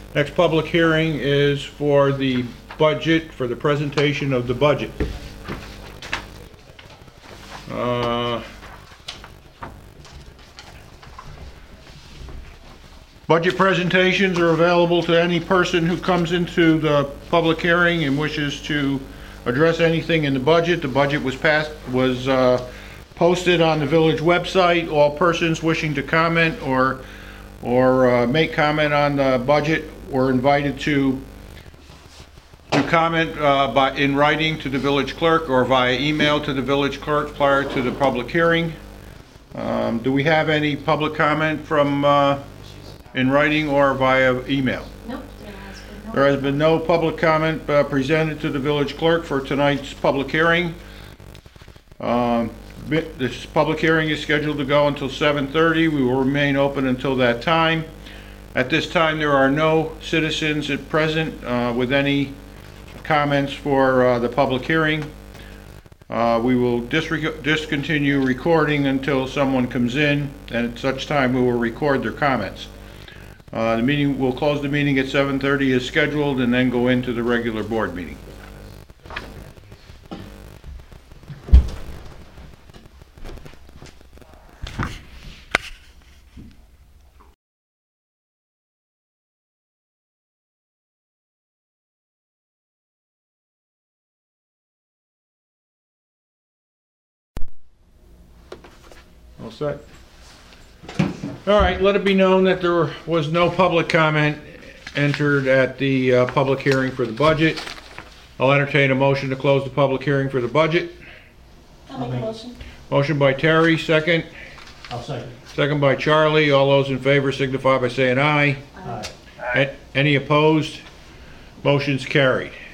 Next public hearing is for the budget, for the presentation of the budget. Budget presentations are available to any person who comes into the public hearing and wishes to address anything in the budget. The budget was posted on the village website. All persons wishing to comment or make comment on the budget were invited to comment in writing to the village clerk or via email to the village clerk prior to the public hearing. Do we have any public comment from in writing or via email? Nope. There has been no public comment presented to the village clerk for tonight's public hearing. This public hearing is scheduled to go until 7:30. We will remain open until that time. At this time, there are no citizens at present with any comments for the public hearing. We will discontinue recording until someone comes in, and at such time we will record their comments. We'll close the meeting at 7:30 as scheduled and then go into the regular board meeting. All set. All right, let it be known that there was no public comment entered at the public hearing for the budget. I'll entertain a motion to close the public hearing for the budget. I'll make a motion. Motion by Terry, second. I'll second. Second by Charlie. All those in favor signify by saying aye. Aye. Any opposed? Motion's carried.